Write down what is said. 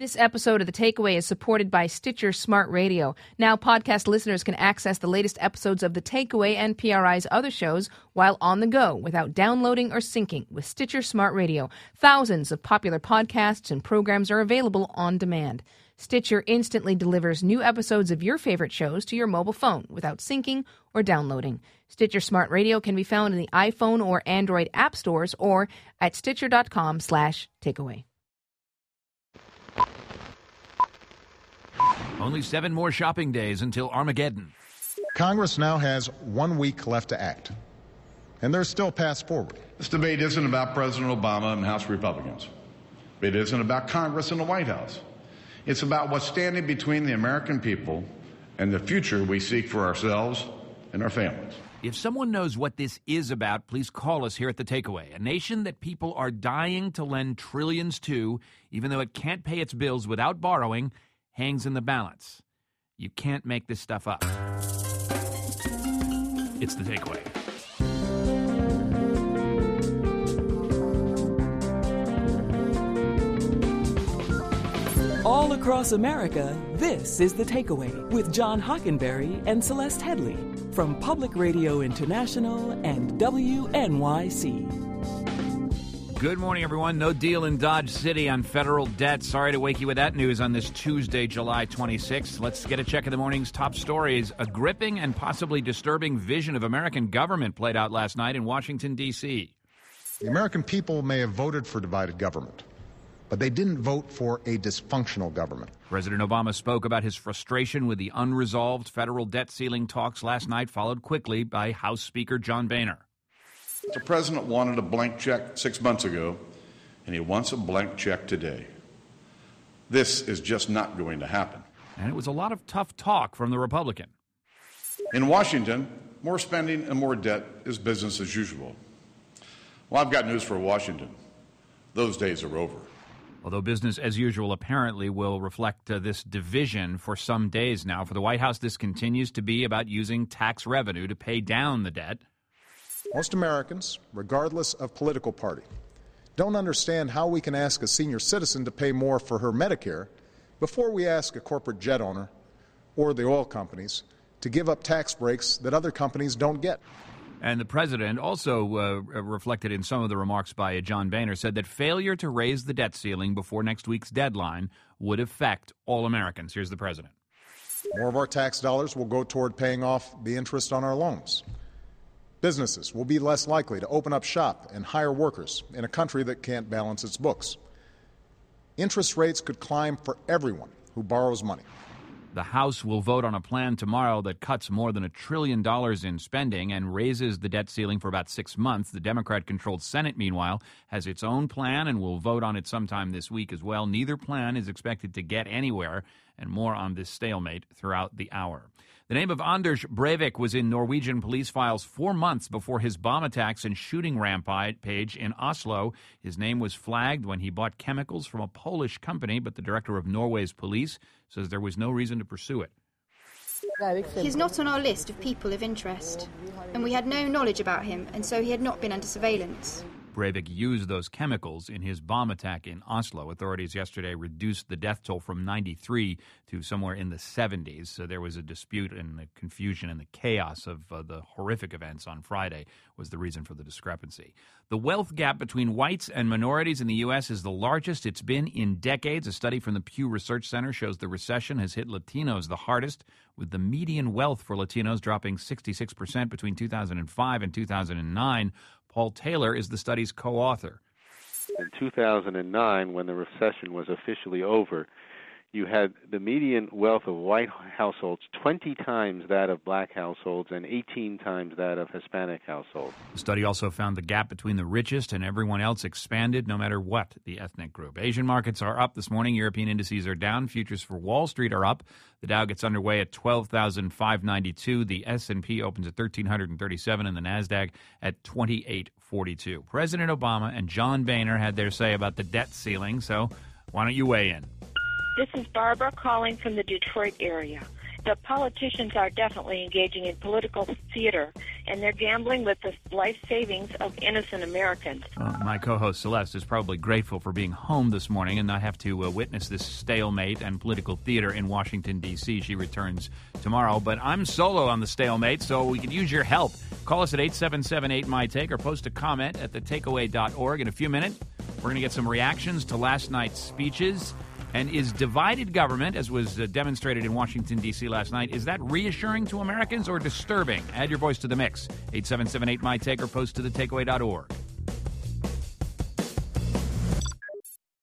This episode of The Takeaway is supported by Stitcher Smart Radio. Now podcast listeners can access the latest episodes of The Takeaway and PRI's other shows while on the go without downloading or syncing with Stitcher Smart Radio. Thousands of popular podcasts and programs are available on demand. Stitcher instantly delivers new episodes of your favorite shows to your mobile phone without syncing or downloading. Stitcher Smart Radio can be found in the iPhone or Android app stores or at stitcher.com/takeaway. Only 7 more shopping days until Armageddon. Congress now has 1 week left to act, and there's still paths forward. This debate isn't about President Obama and House Republicans. It isn't about Congress and the White House. It's about what's standing between the American people and the future we seek for ourselves and our families. If someone knows what this is about, please call us here at The Takeaway. A nation that people are dying to lend trillions to, even though it can't pay its bills without borrowing, hangs in the balance. You can't make this stuff up. It's The Takeaway. All across America, this is The Takeaway with John Hockenberry and Celeste Headley from Public Radio International and WNYC. Good morning, everyone. No deal in Dodge City on federal debt. Sorry to wake you with that news on this Tuesday, July 26th. Let's get a check of the morning's top stories. A gripping and possibly disturbing vision of American government played out last night in Washington, D.C. The American people may have voted for divided government, but they didn't vote for a dysfunctional government. President Obama spoke about his frustration with the unresolved federal debt ceiling talks last night, followed quickly by House Speaker John Boehner. The president wanted a blank check 6 months ago, and he wants a blank check today. This is just not going to happen. And it was a lot of tough talk from the Republican. In Washington, more spending and more debt is business as usual. Well, I've got news for Washington. Those days are over. Although business as usual apparently will reflect this division for some days now. For the White House, this continues to be about using tax revenue to pay down the debt. Most Americans, regardless of political party, don't understand how we can ask a senior citizen to pay more for her Medicare before we ask a corporate jet owner or the oil companies to give up tax breaks that other companies don't get. And the president also reflected in some of the remarks by John Boehner, said that failure to raise the debt ceiling before next week's deadline would affect all Americans. Here's the president. More of our tax dollars will go toward paying off the interest on our loans. Businesses will be less likely to open up shop and hire workers in a country that can't balance its books. Interest rates could climb for everyone who borrows money. The House will vote on a plan tomorrow that cuts more than $1 trillion in spending and raises the debt ceiling for about 6 months. The Democrat-controlled Senate, meanwhile, has its own plan and will vote on it sometime this week as well. Neither plan is expected to get anywhere, and more on this stalemate throughout the hour. The name of Anders Breivik was in Norwegian police files 4 months before his bomb attacks and shooting rampage in Oslo. His name was flagged when he bought chemicals from a Polish company, but the director of Norway's police says there was no reason to pursue it. He's not on our list of people of interest, and we had no knowledge about him, and so he had not been under surveillance. Breivik used those chemicals in his bomb attack in Oslo. Authorities yesterday reduced the death toll from 93 to somewhere in the 70s. So there was a dispute, and the confusion and the chaos of the horrific events on Friday was the reason for the discrepancy. The wealth gap between whites and minorities in the U.S. is the largest it's been in decades. A study from the Pew Research Center shows the recession has hit Latinos the hardest, with the median wealth for Latinos dropping 66% between 2005 and 2009. Paul Taylor is the study's co-author. In 2009, when the recession was officially over, you had the median wealth of white households 20 times that of black households and 18 times that of Hispanic households. The study also found the gap between the richest and everyone else expanded no matter what the ethnic group. Asian markets are up this morning. European indices are down. Futures for Wall Street are up. The Dow gets underway at 12,592. The S&P opens at 1,337 and the NASDAQ at 2,842. President Obama and John Boehner had their say about the debt ceiling, so why don't you weigh in? This is Barbara calling from the Detroit area. The politicians are definitely engaging in political theater, and they're gambling with the life savings of innocent Americans. My co-host Celeste is probably grateful for being home this morning and not have to witness this stalemate and political theater in Washington, D.C. She returns tomorrow, but I'm solo on the stalemate, so we could use your help. Call us at 877-8MY-TAKE or post a comment at thetakeaway.org. In a few minutes, we're going to get some reactions to last night's speeches. And is divided government, as was demonstrated in Washington, D.C. last night, is that reassuring to Americans or disturbing? Add your voice to the mix. 877-8MY-TAKE or post to thetakeaway.org.